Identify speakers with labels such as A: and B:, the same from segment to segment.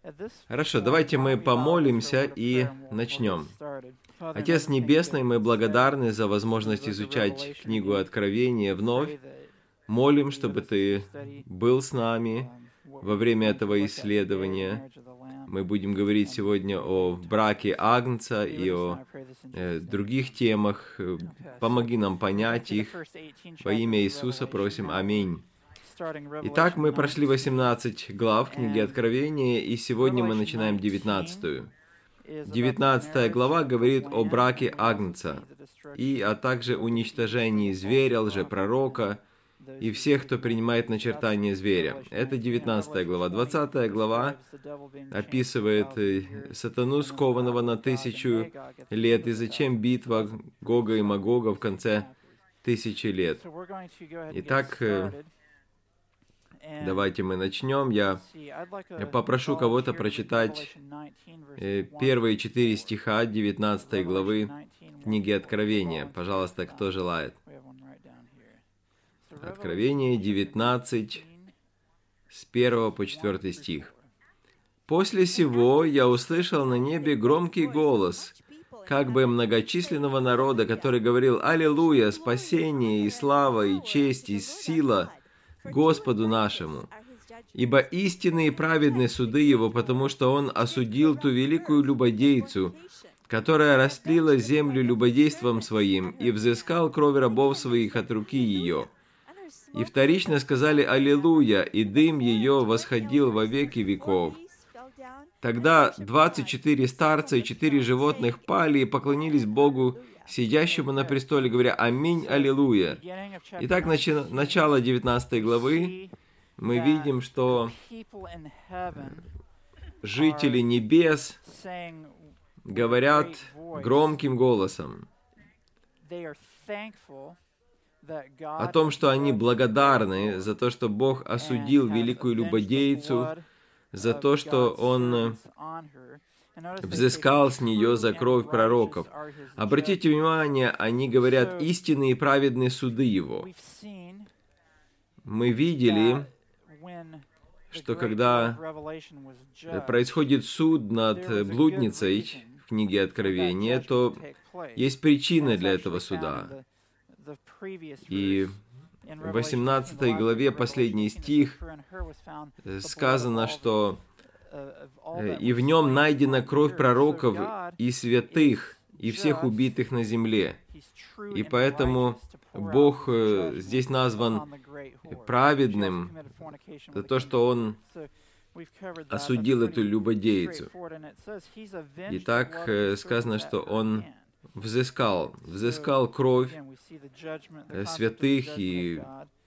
A: Хорошо, давайте мы помолимся и начнем. Отец Небесный, мы благодарны за возможность изучать книгу Откровения вновь. Молим, чтобы Ты был с нами во время этого исследования. Мы будем говорить сегодня о браке Агнца и о других темах. Помоги нам понять их. Во имя Иисуса просим. Аминь. Итак, мы прошли 18 глав книги Откровения, и сегодня мы начинаем 19-ю. 19 глава говорит о браке Агнца, а также уничтожении зверя, лжепророка и всех, кто принимает начертание зверя. Это 19 глава. 20 глава описывает сатану, скованного на 1000 лет, и зачем битва Гога и Магога в конце 1000 лет. Итак, давайте мы начнем. Я попрошу кого-то прочитать первые 4 стиха 19 главы книги Откровения. Пожалуйста, кто желает. Откровение 19, с 1 по 4 стих. «После сего я услышал на небе громкий голос, как бы многочисленного народа, который говорил: Аллилуйя, спасение и слава и честь и сила Господу нашему, ибо истинные и праведны суды Его, потому что Он осудил ту великую любодейцу, которая растлила землю любодейством своим, и взыскал кровь рабов своих от руки ее. И вторично сказали Аллилуйя, и дым ее восходил во веки веков. Тогда 24 старца и 4 животных пали и поклонились Богу, сидящему на престоле, говоря: Аминь, Аллилуйя». Итак, начало 19 главы, мы видим, что жители небес говорят громким голосом о том, что они благодарны за то, что Бог осудил великую любодейцу, за то, что Он взыскал с нее за кровь пророков. Обратите внимание, они говорят: истинные и праведные суды Его. Мы видели, что когда происходит суд над блудницей в книге Откровения, то есть причина для этого суда. И в 18 главе, последний стих, сказано, что «И в нем найдена кровь пророков и святых, и всех убитых на земле». И поэтому Бог здесь назван праведным за то, что Он осудил эту любодейцу. Итак, сказано, что Он взыскал кровь святых и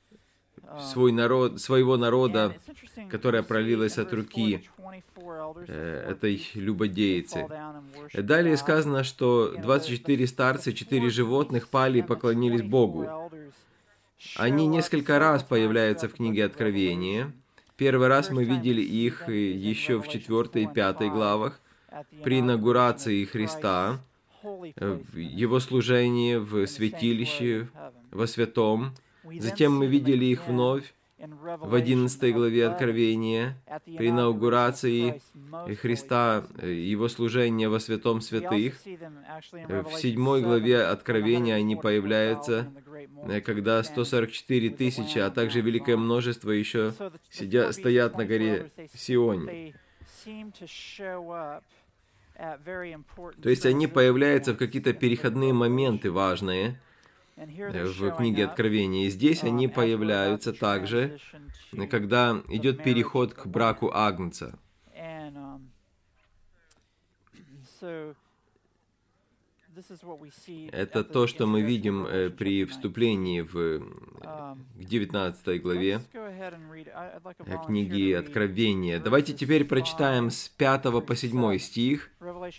A: своего народа, которая пролилась от руки этой любодейцы. Далее сказано, что 24 старца и 4 животных пали и поклонились Богу. Они несколько раз появляются в книге Откровения. Первый раз мы видели их еще в 4 и 5 главах, при инаугурации Христа, в Его служении в святилище, во святом. Затем мы видели их вновь в 11 главе Откровения, при инаугурации Христа, Его служения во святом святых. В 7 главе Откровения они появляются, когда 144 тысячи, а также великое множество еще стоят на горе Сионе. То есть они появляются в какие-то переходные моменты важные в книге Откровения. И здесь они появляются также, когда идет переход к браку Агнца. Это то, что мы видим при вступлении к 19 главе книги Откровения. Давайте теперь прочитаем с 5 по 7 стих.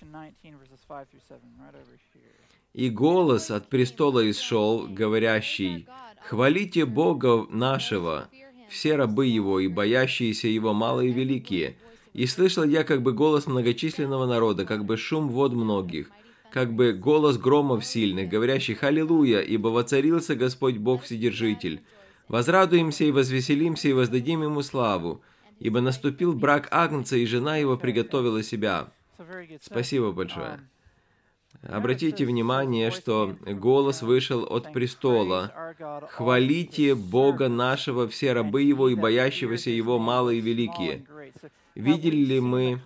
A: «И голос от престола исшел, говорящий: хвалите Бога нашего, все рабы Его и боящиеся Его, малые и великие. И слышал я как бы голос многочисленного народа, как бы шум вод многих, как бы голос громов сильных, говорящих: Аллилуйя, ибо воцарился Господь Бог Вседержитель. Возрадуемся и возвеселимся и воздадим Ему славу, ибо наступил брак Агнца, и жена его приготовила себя. Спасибо большое. Обратите внимание, что голос вышел от престола. «Хвалите Бога нашего, все рабы Его и боящегося Его, малые и великие». Видели ли мы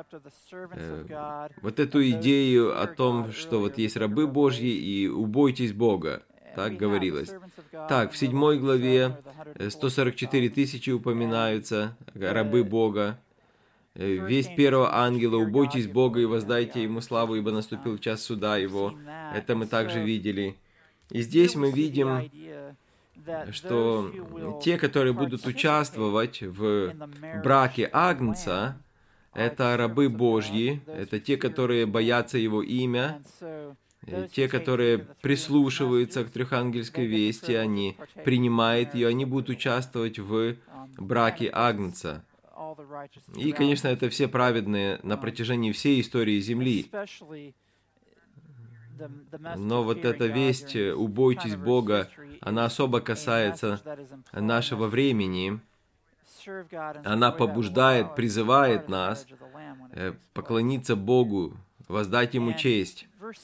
A: вот эту идею о том, что вот есть рабы Божьи и убойтесь Бога? Так говорилось. Так, в 7 главе 144 тысячи упоминаются, рабы Бога. Весть первого ангела: «Убойтесь Бога и воздайте Ему славу, ибо наступил час суда Его». Это мы также видели. И здесь мы видим, что те, которые будут участвовать в браке Агнца, это рабы Божьи, это те, которые боятся Его имя, те, которые прислушиваются к трехангельской вести, они принимают ее, они будут участвовать в браке Агнца. И, конечно, это все праведные на протяжении всей истории Земли. Но вот эта весть «убойтесь Бога», она особо касается нашего времени. Она побуждает, призывает нас поклониться Богу, воздать Ему честь.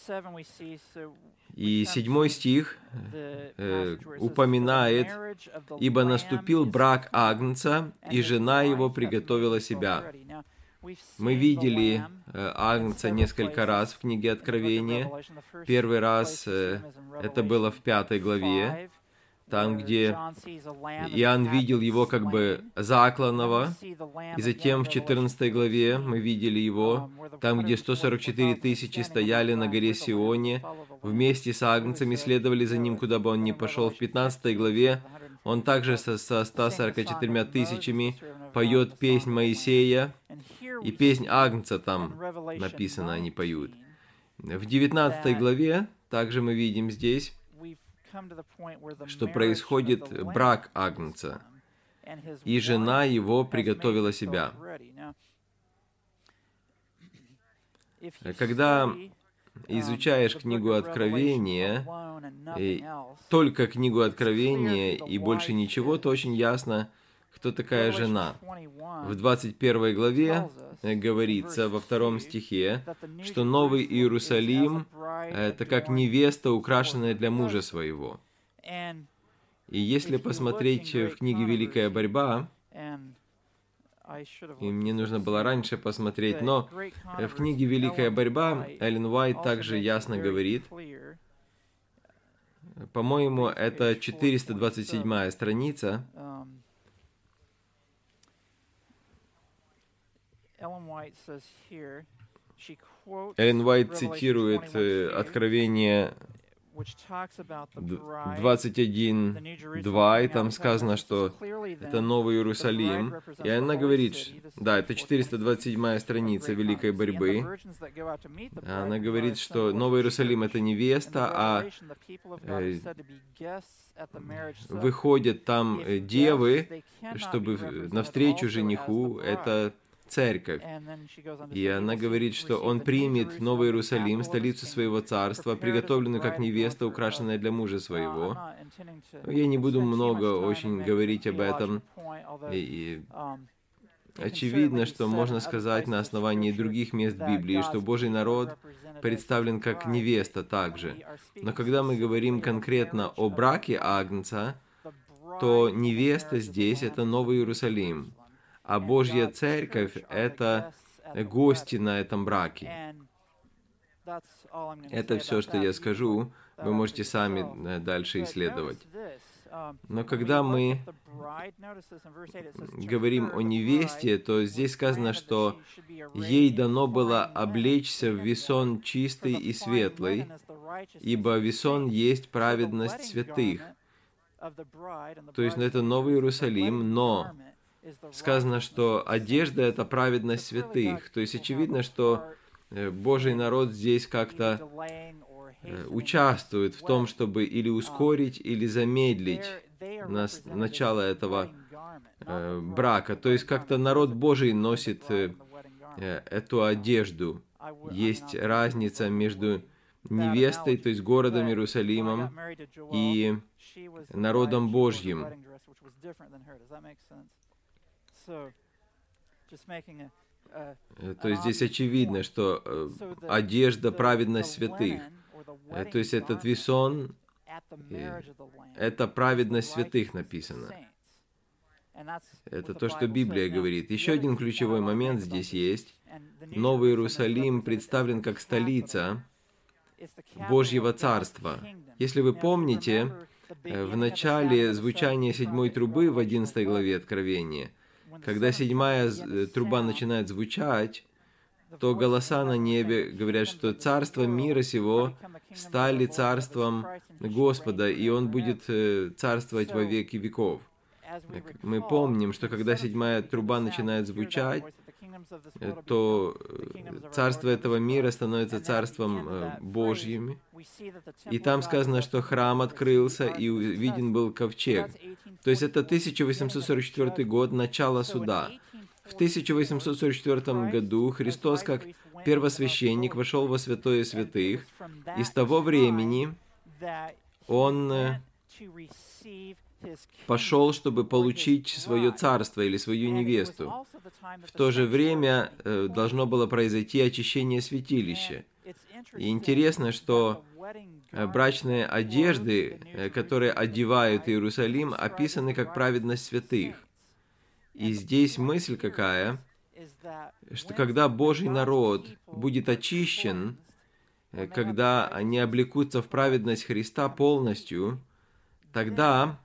A: И 7 стих упоминает: «Ибо наступил брак Агнца, и жена его приготовила себя». Мы видели Агнца несколько раз в книге Откровения. Первый раз это было в 5 главе, там, где Иоанн видел его как бы закланного, и затем в 14 главе мы видели его, там, где 144 тысячи стояли на горе Сионе, вместе с Агнцем и следовали за ним, куда бы он ни пошел. В 15 главе он также со 144 тысячами поет песнь Моисея, и песнь Агнца там написано, они поют. В 19 главе также мы видим здесь, что происходит брак Агнца, и жена его приготовила себя. Когда изучаешь книгу Откровения, только книгу Откровения и больше ничего, то очень ясно, кто такая жена. В 21 главе говорится во 2 стихе, что Новый Иерусалим — это как невеста, украшенная для мужа своего. И если посмотреть в книге «Великая борьба», и мне нужно было раньше посмотреть, но в книге «Великая борьба» Эллен Уайт также ясно говорит, по-моему, это 427 страница, Эллен Уайт цитирует Откровение 21:2, и там сказано, что это Новый Иерусалим. И она говорит, да, это 427 страница Великой борьбы. Она говорит, что Новый Иерусалим — это невеста, а выходят там девы, чтобы навстречу жениху, это церковь. И она говорит, что он примет Новый Иерусалим, столицу своего царства, приготовленную как невеста, украшенная для мужа своего. Я не буду много очень говорить об этом. И очевидно, что можно сказать на основании других мест Библии, что Божий народ представлен как невеста также. Но когда мы говорим конкретно о браке Агнца, то невеста здесь — это Новый Иерусалим. А Божья Церковь — это гости на этом браке. Это все, что я скажу. Вы можете сами дальше исследовать. Но когда мы говорим о невесте, то здесь сказано, что ей дано было облечься в весон чистый и светлый, ибо весон есть праведность святых. То есть это Новый Иерусалим, но сказано, что одежда — это праведность святых. То есть очевидно, что Божий народ здесь как-то участвует в том, чтобы или ускорить, или замедлить начало этого брака. То есть как-то народ Божий носит эту одежду. Есть разница между невестой, то есть городом Иерусалимом, и народом Божьим. То есть здесь очевидно, что одежда, праведность святых. То есть этот весон, это праведность святых написано. Это то, что Библия говорит. Еще один ключевой момент здесь есть. Новый Иерусалим представлен как столица Божьего Царства. Если вы помните, в начале звучания 7-й трубы в 11 главе Откровения, когда 7-я труба начинает звучать, то голоса на небе говорят, что царство мира сего стали царством Господа, и Он будет царствовать во веки веков. Мы помним, что когда 7-я труба начинает звучать, то царство этого мира становится царством Божьим. И там сказано, что храм открылся, и виден был ковчег. То есть это 1844 год, начало суда. В 1844 году Христос, как первосвященник, вошел во святое святых, и с того времени Он пошел, чтобы получить свое царство или свою невесту. В то же время должно было произойти очищение святилища. И интересно, что брачные одежды, которые одевают Иерусалим, описаны как праведность святых. И здесь мысль какая, что когда Божий народ будет очищен, когда они облекутся в праведность Христа полностью, тогда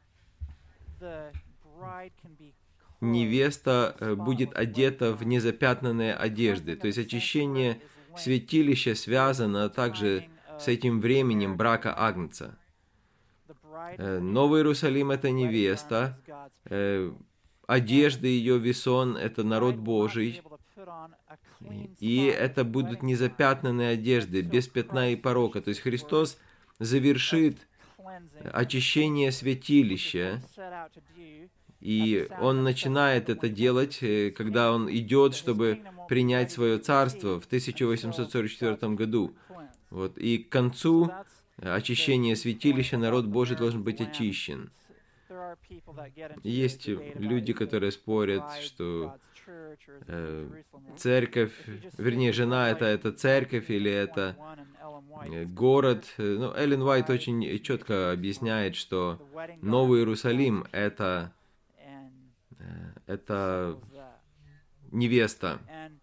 A: невеста будет одета в незапятнанные одежды. То есть очищение святилища связано также с этим временем брака Агнца. Новый Иерусалим — это невеста, одежды ее, весон — это народ Божий, и это будут незапятнанные одежды, без пятна и порока. То есть Христос завершит очищение святилища, и Он начинает это делать, когда Он идет, чтобы принять свое царство в 1844 году. Вот. И к концу очищения святилища народ Божий должен быть очищен. Есть люди, которые спорят, что церковь, вернее, жена это церковь или это город. Ну, Эллен Уайт очень четко объясняет, что Новый Иерусалим это невеста.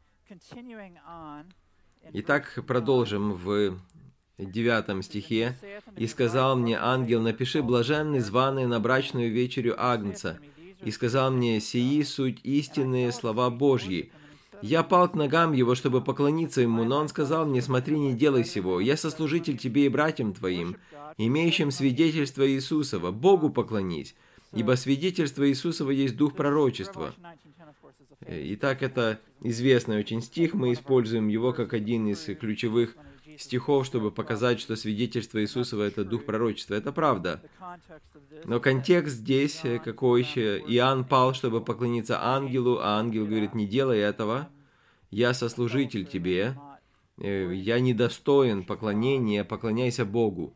A: Итак, продолжим в 9 стихе. «И сказал мне ангел, напиши, блаженны званые на брачную вечерю Агнца. И сказал мне, сии суть истинные слова Божьи. Я пал к ногам его, чтобы поклониться ему, но он сказал мне, смотри, не делай сего. Я сослужитель тебе и братьям твоим, имеющим свидетельство Иисусова. Богу поклонись, ибо свидетельство Иисусова есть дух пророчества». Итак, это известный очень стих, мы используем его как один из ключевых стихов, чтобы показать, что свидетельство Иисусова — это дух пророчества. Это правда. Но контекст здесь какой еще? Иоанн пал, чтобы поклониться ангелу, а ангел говорит, не делай этого, я сослужитель тебе, я недостоин поклонения, поклоняйся Богу.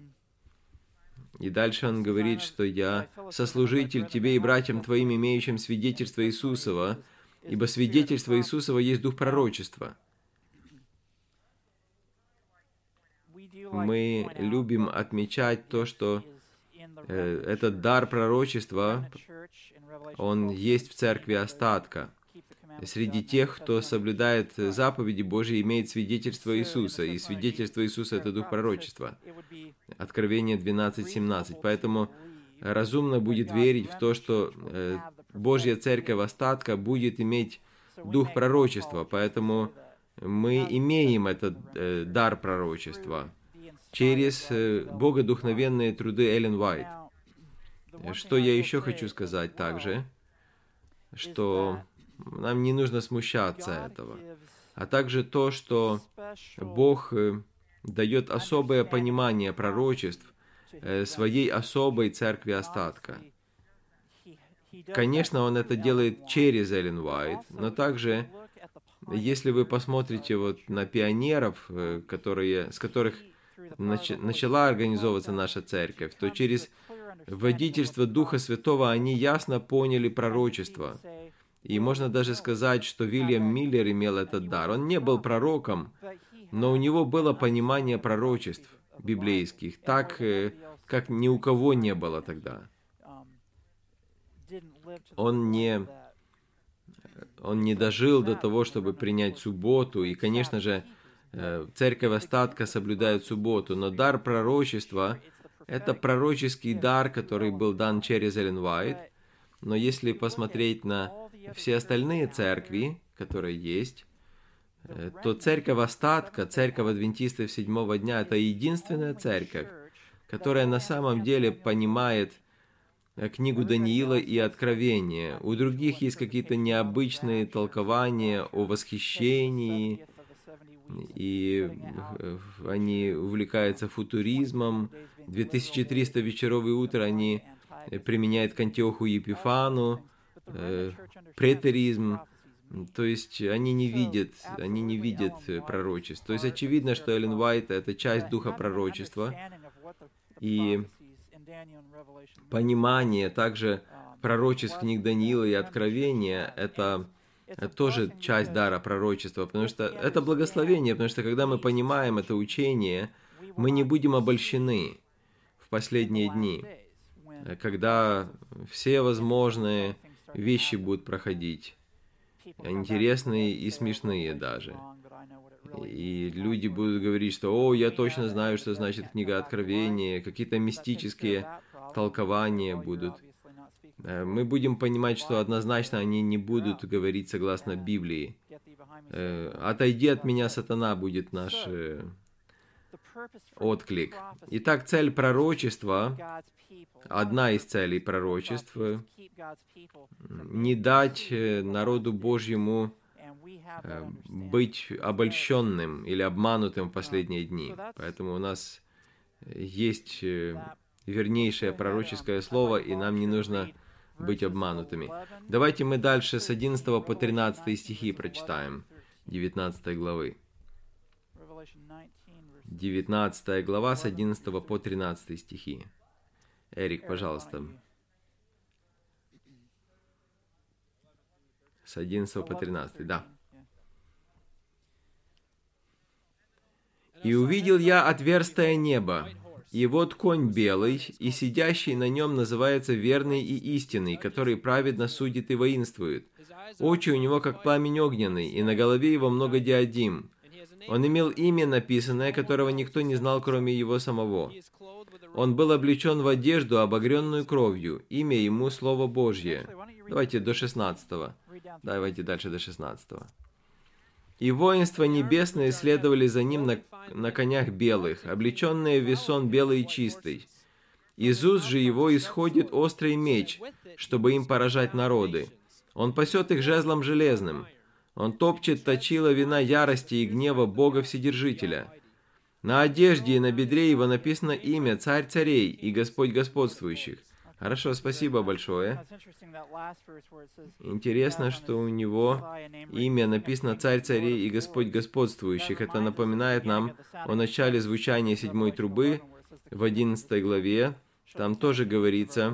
A: И дальше он говорит, что я сослужитель тебе и братьям твоим, имеющим свидетельство Иисусова, ибо свидетельство Иисусова есть дух пророчества. Мы любим отмечать то, что этот дар пророчества, он есть в церкви остатка. Среди тех, кто соблюдает заповеди Божьи, имеет свидетельство Иисуса, и свидетельство Иисуса — это дух пророчества. Откровение 12:17. Поэтому разумно будет верить в то, что Божья церковь остатка будет иметь дух пророчества, поэтому мы имеем этот дар пророчества через богодухновенные труды Эллен Уайт. Что я еще хочу сказать также, что нам не нужно смущаться этого, а также то, что Бог дает особое понимание пророчеств своей особой церкви остатка. Конечно, Он это делает через Эллен Уайт, но также, если вы посмотрите вот на пионеров, с которых начала организовываться наша церковь, то через водительство Духа Святого они ясно поняли пророчество. И можно даже сказать, что Вильям Миллер имел этот дар. Он не был пророком, но у него было понимание пророчеств библейских, так, как ни у кого не было тогда. Он не дожил до того, чтобы принять субботу. И, конечно же, церковь остатка соблюдает субботу. Но дар пророчества – это пророческий дар, который был дан через Эллен Уайт. Но если посмотреть на все остальные церкви, которые есть, то церковь остатка, церковь адвентистов седьмого дня – это единственная церковь, которая на самом деле понимает книгу Даниила и Откровения. У других есть какие-то необычные толкования о восхищении, и они увлекаются футуризмом. 2300 вечеров и утра они применяют к Антиоху Епифану, претеризм. То есть они не видят пророчеств. То есть очевидно, что Эллен Уайт – это часть духа пророчества. И понимание также пророчеств книг Даниила и Откровения – это тоже часть дара пророчества, потому что это благословение, потому что когда мы понимаем это учение, мы не будем обольщены в последние дни, когда все возможные вещи будут проходить, интересные и смешные даже. И люди будут говорить, что «О, я точно знаю, что значит книга Откровения», какие-то мистические толкования будут. Мы будем понимать, что однозначно они не будут говорить согласно Библии. «Отойди от меня, сатана» будет наш отклик. Итак, цель пророчества, одна из целей пророчества, не дать народу Божьему быть обольщенным или обманутым в последние дни. Поэтому у нас есть вернейшее пророческое слово, и нам не нужно быть обманутыми. Давайте мы дальше с 11 по 13 стихи прочитаем 19 главы. 19 глава с 11 по 13 стихи. Эрик, пожалуйста. С 11 по 13, да. «И увидел я отверстое небо, и вот конь белый, и сидящий на нем называется верный и истинный, который праведно судит и воинствует. Очи у него, как пламень огненный, и на голове его много диадим. Он имел имя написанное, которого никто не знал, кроме его самого. Он был облечен в одежду, обогренную кровью, имя ему Слово Божье». Давайте до 16. Давайте дальше до 16. «И воинства небесные следовали за ним на конях белых, облеченные в весон белый и чистый. Из уст же его исходит острый меч, чтобы им поражать народы. Он пасет их жезлом железным. Он топчет точила вина ярости и гнева Бога Вседержителя. На одежде и на бедре его написано имя Царь царей и Господь господствующих». Хорошо, спасибо большое. Интересно, что у него имя написано «Царь царей и Господь господствующих». Это напоминает нам о начале звучания седьмой трубы в 11 главе. Там тоже говорится,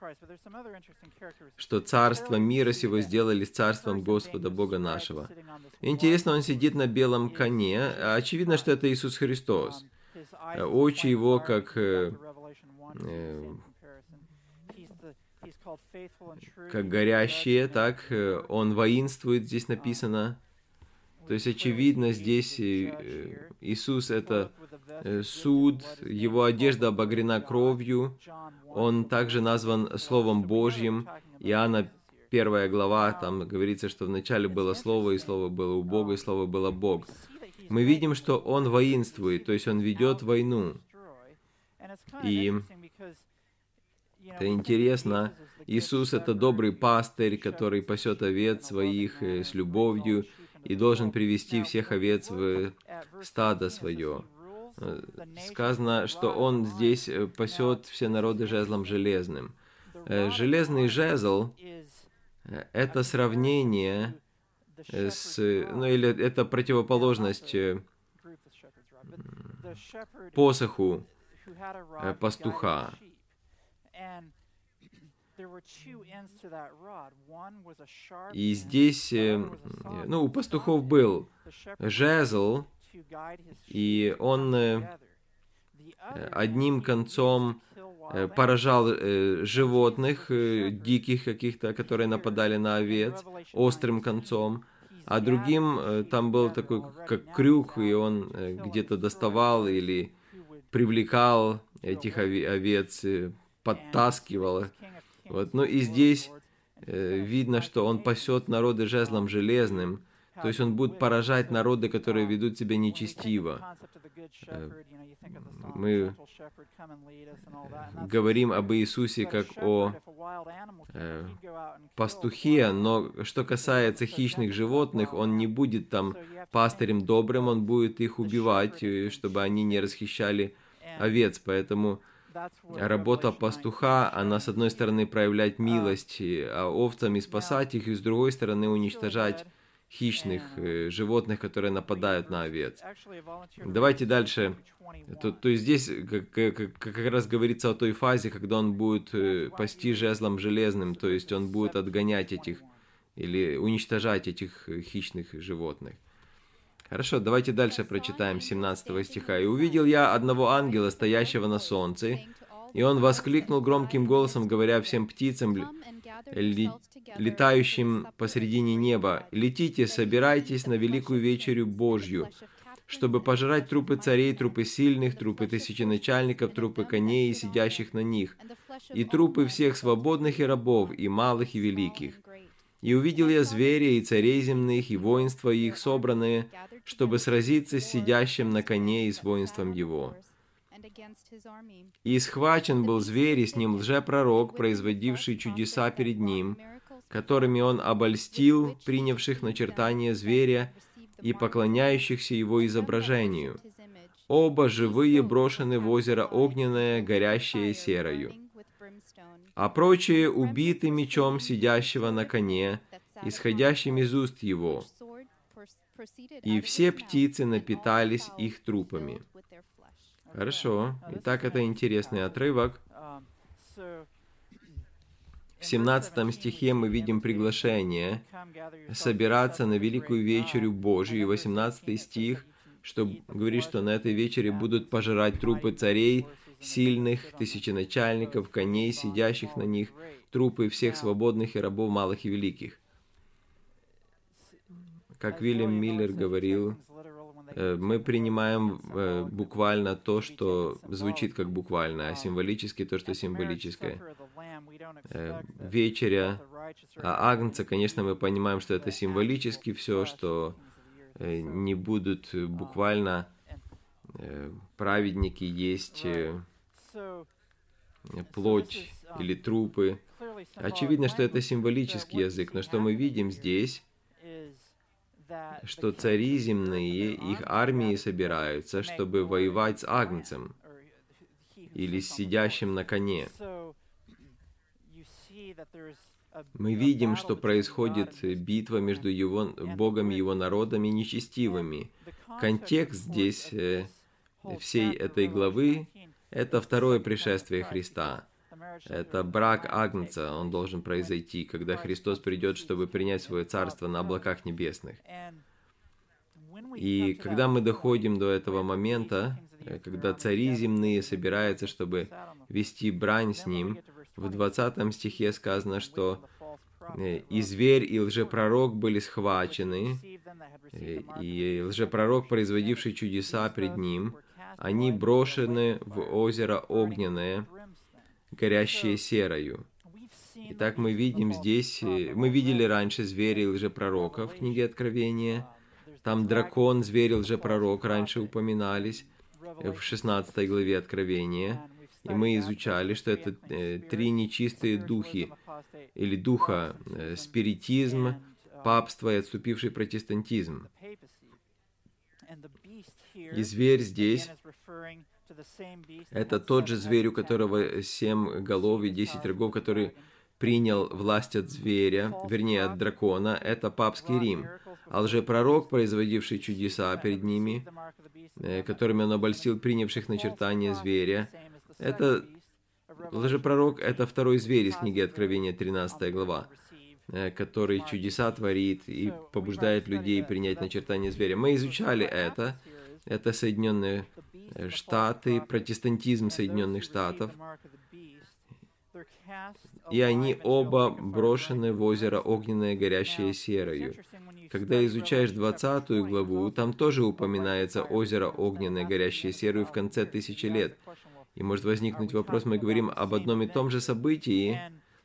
A: что царство мира сего сделали царством Господа Бога нашего. Интересно, он сидит на белом коне. Очевидно, что это Иисус Христос. Очи его как горящие, так, он воинствует, здесь написано. То есть, очевидно, здесь Иисус – это суд, его одежда обогрена кровью, он также назван Словом Божьим. Иоанна 1 глава, там говорится, что вначале было Слово, и Слово было у Бога, и Слово было Бог. Мы видим, что он воинствует, то есть он ведет войну. И это интересно. Иисус – это добрый пастырь, который пасет овец своих с любовью и должен привести всех овец в стадо свое. Сказано, что он здесь пасет все народы жезлом железным. Железный жезл – это сравнение с, или это противоположность посоху пастуха. И здесь, у пастухов был жезл, и он одним концом поражал животных, диких каких-то, которые нападали на овец, острым концом, а другим там был такой, как крюк, и он где-то доставал или привлекал этих овец, подтаскивал. Вот. Ну и здесь видно, что он пасет народы жезлом железным, то есть он будет поражать народы, которые ведут себя нечестиво. Мы говорим об Иисусе как о пастухе, но что касается хищных животных, он не будет там пастырем добрым, он будет их убивать, чтобы они не расхищали овец. Поэтому работа пастуха, она с одной стороны проявлять милость овцам и спасать их, и с другой стороны уничтожать хищных животных, которые нападают на овец. Давайте дальше. То есть здесь как раз говорится о той фазе, когда он будет пасти жезлом железным, то есть он будет отгонять этих или уничтожать этих хищных животных. Хорошо, давайте дальше прочитаем 17 стиха. «И увидел я одного ангела, стоящего на солнце, и он воскликнул громким голосом, говоря всем птицам, летающим посредине неба: летите, собирайтесь на великую вечерю Божью, чтобы пожрать трупы царей, трупы сильных, трупы тысяченачальников, трупы коней и сидящих на них, и трупы всех свободных и рабов, и малых, и великих. И увидел я зверя, и царей земных, и воинства их, собранные, чтобы сразиться с сидящим на коне и с воинством его. И схвачен был зверь, и с ним лжепророк, производивший чудеса перед ним, которыми он обольстил принявших начертание зверя и поклоняющихся его изображению. Оба живые брошены в озеро огненное, горящее серою. А прочие убиты мечом сидящего на коне, исходящим из уст его. И все птицы напитались их трупами». Хорошо. Итак, это интересный отрывок. В 17 стихе мы видим приглашение собираться на великую вечерю Божию. И 18 стих, что говорит, что на этой вечере будут пожирать трупы царей, сильных, тысяченачальников, коней, сидящих на них, трупы всех свободных и рабов, малых и великих. Как Уильям Миллер говорил, мы принимаем буквально то, что звучит как буквально, а символически то, что символическое. Вечеря Агнца, конечно, мы понимаем, что это символически все, что не будут буквально праведники есть плоть или трупы. Очевидно, что это символический язык, но что мы видим здесь, что цари земные, их армии собираются, чтобы воевать с Агнцем или с сидящим на коне. Мы видим, что происходит битва между Богом и Его народом и нечестивыми. Контекст здесь всей этой главы – это второе пришествие Христа. Это брак Агнца, он должен произойти, когда Христос придет, чтобы принять свое царство на облаках небесных. И когда мы доходим до этого момента, когда цари земные собираются, чтобы вести брань с ним, в 20 стихе сказано, что и зверь, и лжепророк были схвачены, и лжепророк, производивший чудеса пред ним, они брошены в озеро огненное, горящее серою. Итак, мы видим здесь, мы видели раньше зверя и лжепророка в книге Откровения. Там дракон, зверь и лжепророк раньше упоминались в 16 главе Откровения. И мы изучали, что это три нечистые духи, или духа: спиритизм, папство и отступивший протестантизм. И зверь здесь – это тот же зверь, у которого 7 голов и 10 рогов, который принял власть от зверя, вернее, от дракона. Это папский Рим. А лжепророк, производивший чудеса перед ними, которыми он обольстил принявших начертание зверя, это Лжепророк — это второй зверь из книги Откровения, 13 глава, который чудеса творит и побуждает людей принять начертание зверя. Мы изучали это. Это Соединенные Штаты, протестантизм Соединенных Штатов. И они оба брошены в озеро огненное, горящее серою. Когда изучаешь 20 главу, там тоже упоминается озеро огненное, горящее серою в конце 1000 лет. И может возникнуть вопрос, мы говорим об одном и том же событии.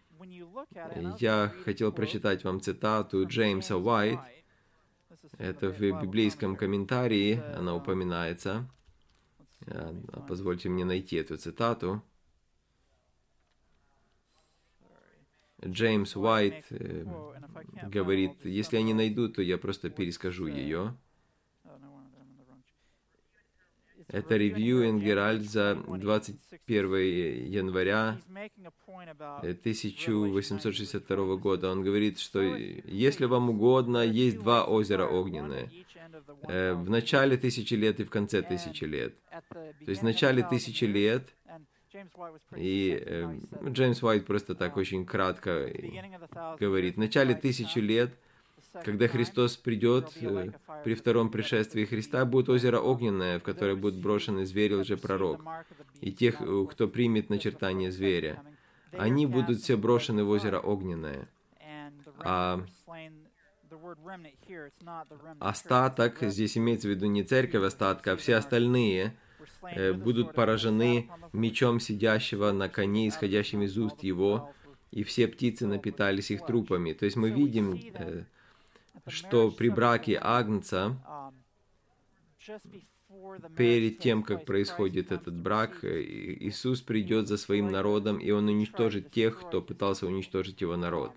A: Я хотел прочитать вам цитату Джеймса Уайт. Это в библейском комментарии, она упоминается. Позвольте мне найти эту цитату. Джеймс Уайт говорит, если я не найду, то я просто перескажу ее. Это Reviewing Herald за 21 января 1862 года. Он говорит, что если вам угодно, есть два озера огненные. В начале 1000 лет и в конце 1000 лет. То есть в начале 1000 лет, и Джеймс Уайт просто так очень кратко говорит, в начале 1000 лет, когда Христос придет, при втором пришествии Христа, будет озеро огненное, в которое будут брошены звери лжепророк, и тех, кто примет начертание зверя. Они будут все брошены в озеро огненное. А остаток, здесь имеется в виду не церковь остатка, а все остальные будут поражены мечом сидящего на коне, исходящим из уст его, и все птицы напитались их трупами. То есть мы видим, что при браке Агнца, перед тем, как происходит этот брак, Иисус придет за своим народом, и Он уничтожит тех, кто пытался уничтожить Его народ.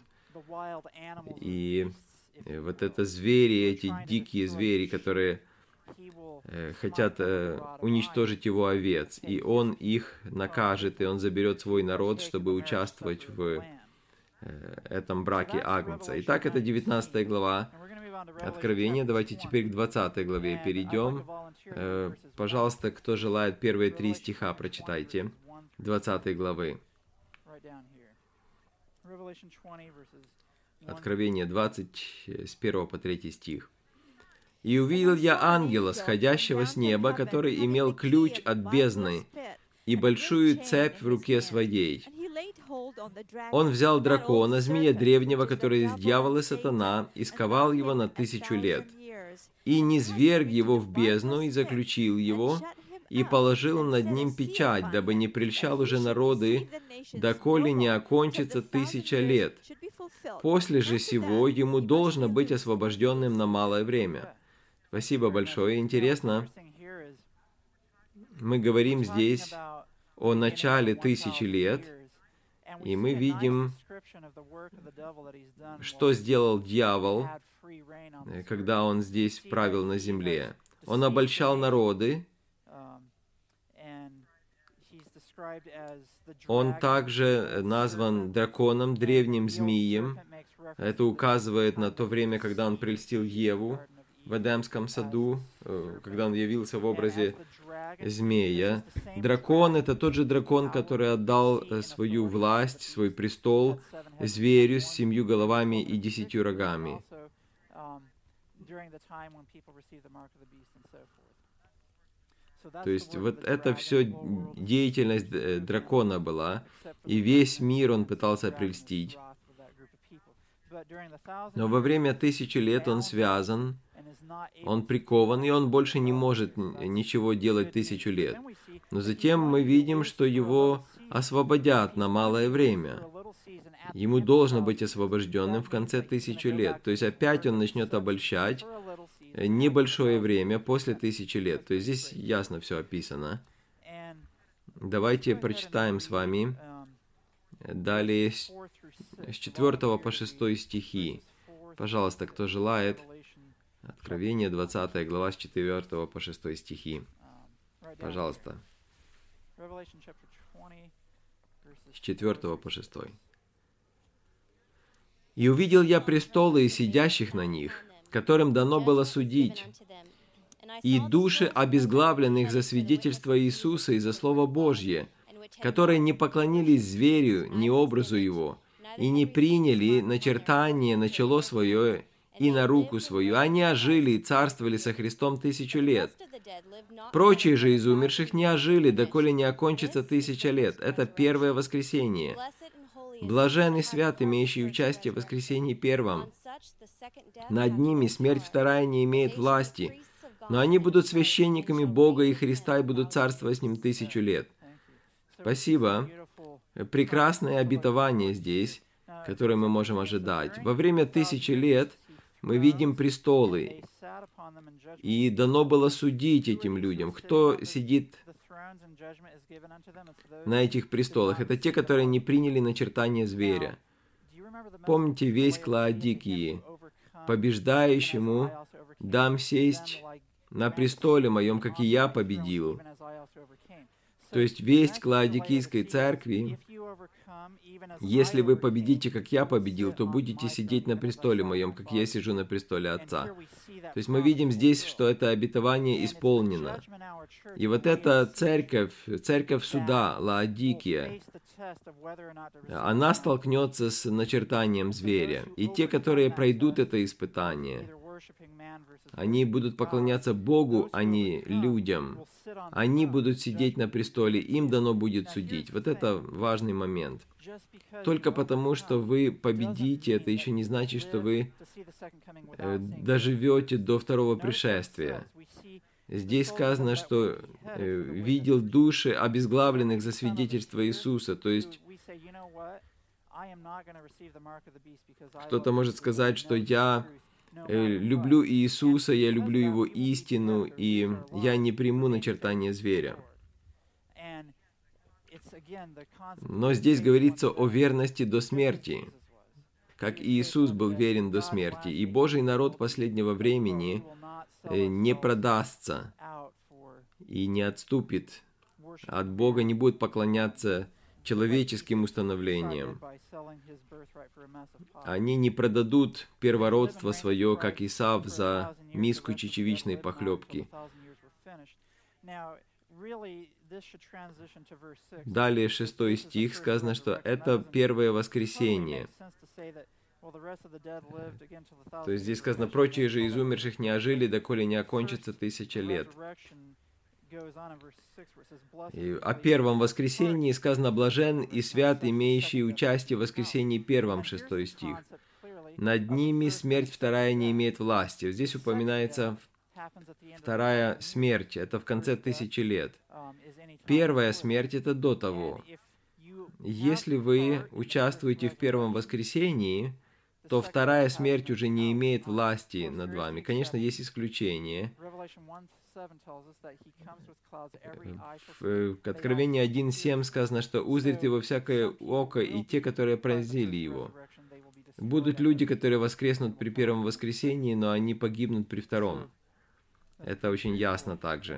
A: И вот это звери, эти дикие звери, которые хотят уничтожить Его овец, и Он их накажет, и Он заберет свой народ, чтобы участвовать в этом браке Агнца. Итак, это 19 глава Откровения. Давайте теперь к 20 главе перейдем. Пожалуйста, кто желает, первые 3 стиха прочитайте 20 главы. Откровение 20, с 1 по 3 стих. «И увидел я ангела, сходящего с неба, который имел ключ от бездны и большую цепь в руке своей. Он взял дракона, змея древнего, который есть дьявол и сатана, и сковал его на 1000 лет, и низвергл его в бездну, и заключил его, и положил над ним печать, дабы не прельщал уже народы, доколе не окончится 1000 лет. После же сего ему должно быть освобожденным на малое время». Спасибо большое. Интересно, мы говорим здесь о начале 1000 лет, и мы видим, что сделал дьявол, когда он здесь правил на земле. Он обольщал народы. Он также назван драконом, древним змеем. Это указывает на то время, когда он прельстил Еву в Эдемском саду, когда он явился в образе змея. Дракон — это тот же дракон, который отдал свою власть, свой престол зверю с 7 головами и 10 рогами. То есть вот это все деятельность дракона была, и весь мир он пытался прельстить. Но во время 1000 лет он связан, он прикован, и он больше не может ничего делать 1000 лет. Но затем мы видим, что его освободят на малое время. Ему должно быть освобожденным в конце 1000 лет. То есть опять он начнет обольщать небольшое время после 1000 лет. То есть здесь ясно все описано. Давайте прочитаем с вами далее с 4 по 6 стихи. Пожалуйста, кто желает. Откровение, 20 глава, с 4 по 6 стихи. Пожалуйста. С 4 по 6. «И увидел я престолы и сидящих на них, которым дано было судить, и души обезглавленных за свидетельство Иисуса и за Слово Божье, которые не поклонились зверю, ни образу его, и не приняли начертание на чело свое и на руку свою. Они ожили и царствовали со Христом 1000 лет. Прочие же из умерших не ожили, доколе не окончится 1000 лет. Это первое воскресение. Блажен и свят, имеющий участие в воскресении первом. Над ними смерть вторая не имеет власти, но они будут священниками Бога и Христа и будут царствовать с Ним 1000 лет. Спасибо. Прекрасное обетование здесь, которое мы можем ожидать. Во время 1000 лет мы видим престолы, и дано было судить этим людям. Кто сидит на этих престолах? Это те, которые не приняли начертание зверя. Помните весть к Лаодикии: «Побеждающему дам сесть на престоле моем, как и я победил». То есть весть к Лаодикийской церкви: «Если вы победите, как я победил, то будете сидеть на престоле моем, как я сижу на престоле Отца». То есть мы видим здесь, что это обетование исполнено. И вот эта церковь, церковь суда, Лаодикия, она столкнется с начертанием зверя. И те, которые пройдут это испытание, они будут поклоняться Богу, а не людям. Они будут сидеть на престоле, им дано будет судить. Вот это важный момент. Только потому, что вы победите, это еще не значит, что вы доживете до второго пришествия. Здесь сказано, что видел души обезглавленных за свидетельство Иисуса. То есть кто-то может сказать, что я люблю Иисуса, я люблю Его истину, и я не приму начертание зверя. Но здесь говорится о верности до смерти, как Иисус был верен до смерти. И Божий народ последнего времени не продастся и не отступит от Бога, не будет поклоняться человеческим установлениям. Они не продадут первородство свое, как Исав, за миску чечевичной похлебки. Далее 6 стих сказано, что это первое воскресение. То есть здесь сказано: «Прочие же из умерших не ожили, доколе не окончится 1000 лет». И о первом воскресении сказано: «Блажен и свят, имеющий участие в воскресении первом», 6 стих. «Над ними смерть вторая не имеет власти». Здесь упоминается вторая смерть, это в конце 1000 лет. Первая смерть — это до того. Если вы участвуете в первом воскресении, то вторая смерть уже не имеет власти над вами. Конечно, есть исключения. В Откровении 1:7 сказано, что узрит его всякое око, и те, которые пронзили его. Будут люди, которые воскреснут при первом воскресении, но они погибнут при втором. Это очень ясно также.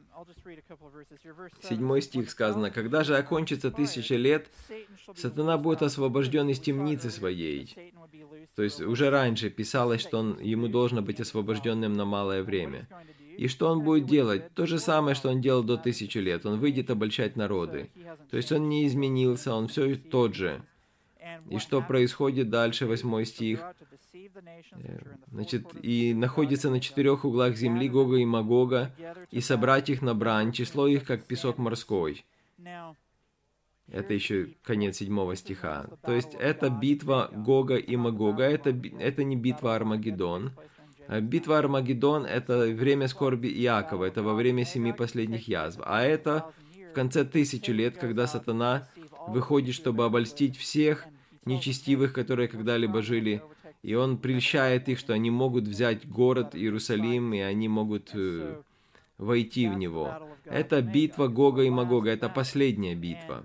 A: 7 стих сказано: «Когда же окончится 1000 лет, сатана будет освобожден из темницы своей». То есть уже раньше писалось, что ему должно быть освобожденным на малое время. И что он будет делать? То же самое, что он делал до 1000 лет. Он выйдет обольщать народы. То есть он не изменился, он все тот же. И что происходит дальше, 8 стих? Значит, «И находится на 4 углах земли Гога и Магога, и собрать их на брань, число их, как песок морской». Это еще конец 7 стиха. То есть это битва Гога и Магога, это не битва Армагеддон. Битва Армагеддон — это время скорби Иакова, это во время 7 последних язв. А это в конце 1000 лет, когда сатана выходит, чтобы обольстить всех нечестивых, которые когда-либо жили, и он прельщает их, что они могут взять город Иерусалим, и они могут войти в него. Это битва Гога и Магога, это последняя битва.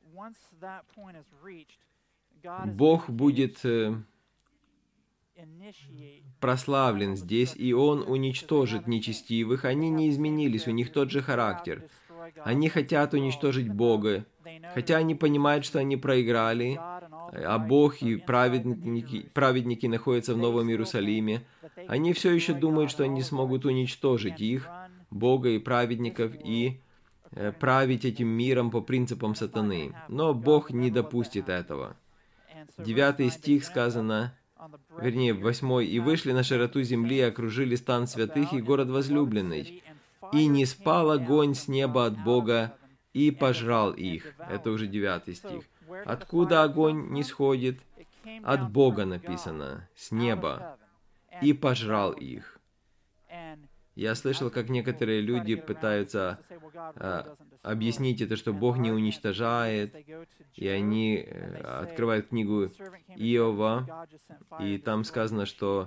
A: Бог будет прославлен здесь, и Он уничтожит нечестивых. Они не изменились, у них тот же характер. Они хотят уничтожить Бога, хотя они понимают, что они проиграли, а Бог и праведники находятся в Новом Иерусалиме. Они все еще думают, что они смогут уничтожить их, Бога и праведников, и править этим миром по принципам сатаны. Но Бог не допустит этого. 9 стих сказано, вернее, 8. «И вышли на широту земли, и окружили стан святых и город возлюбленный. И не спал огонь с неба от Бога, и пожрал их». Это уже 9 стих. Откуда огонь не сходит? От Бога написано, с неба. «И пожрал их». Я слышал, как некоторые люди пытаются объяснить это, что Бог не уничтожает, и они открывают книгу Иова, и там сказано, что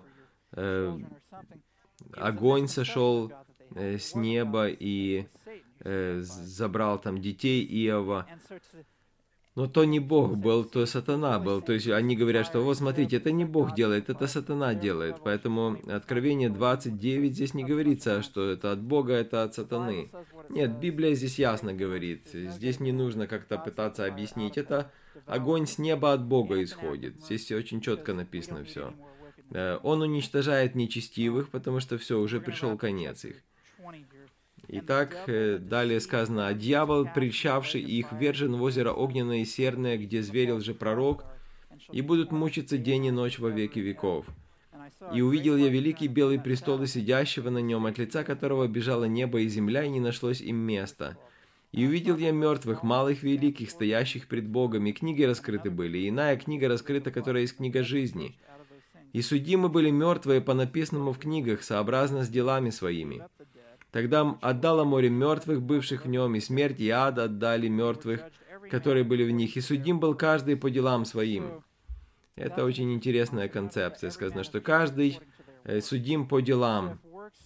A: огонь сошел с неба и забрал там детей Иова. Но то не Бог был, то сатана был. То есть они говорят, что вот смотрите, это не Бог делает, это сатана делает. Поэтому Откровение 29 здесь не говорится, что это от Бога, это от сатаны. Нет, Библия здесь ясно говорит. Здесь не нужно как-то пытаться объяснить. Это огонь с неба от Бога исходит. Здесь очень четко написано все. Он уничтожает нечестивых, потому что все, уже пришел конец их. Итак, далее сказано, «А дьявол, прельщавший их, ввержен в озеро огненное и серное, где зверь лжепророк, и будут мучиться день и ночь во веки веков. И увидел я великий белый престол и сидящего на нем, от лица которого бежало небо и земля, и не нашлось им места. И увидел я мертвых, малых и великих, стоящих пред Богом, и книги раскрыты были, и иная книга раскрыта, которая есть книга жизни. И судимы были мертвые по написанному в книгах, сообразно с делами своими. Тогда отдало море мертвых, бывших в нем, и смерть и ад отдали мертвых, которые были в них, и судим был каждый по делам своим». Это очень интересная концепция. Сказано, что каждый судим по делам.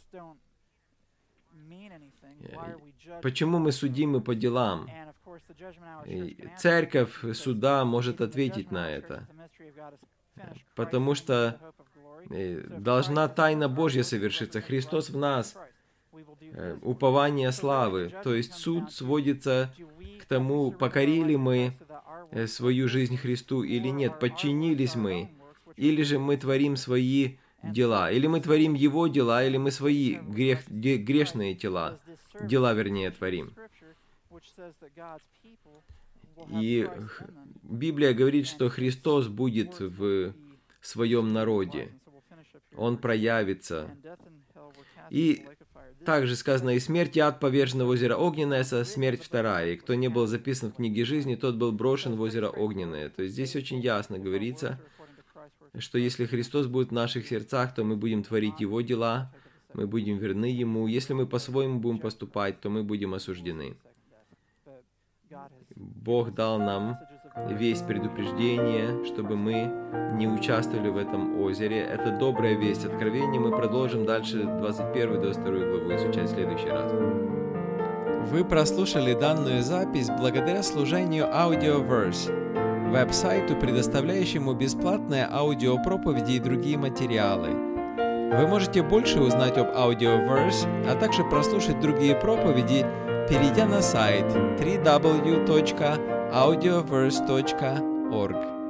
A: Почему мы судимы по делам? Церковь суда может ответить на это. Потому что должна тайна Божья совершиться. Христос в нас. Упование славы. То есть суд сводится к тому, покорили мы свою жизнь Христу или нет, подчинились мы, или же мы творим свои дела, или мы творим Его дела, или мы свои грешные дела, вернее, творим. И Библия говорит, что Христос будет в своем народе. Он проявится. И также сказано, «И смерть и ад повержены в озеро огненное, смерть вторая. И кто не был записан в книге жизни, тот был брошен в озеро огненное». То есть здесь очень ясно говорится, что если Христос будет в наших сердцах, то мы будем творить Его дела, мы будем верны Ему. Если мы по-своему будем поступать, то мы будем осуждены. Бог дал нам весть предупреждения, чтобы мы не участвовали в этом озере. Это добрая весть Откровения. Мы продолжим дальше 21-22 главу изучать в следующий раз. Вы прослушали данную запись благодаря служению Audioverse, веб-сайту, предоставляющему бесплатные аудиопроповеди и другие материалы. Вы можете больше узнать об Audioverse, а также прослушать другие проповеди, перейдя на сайт www.audioverse.org.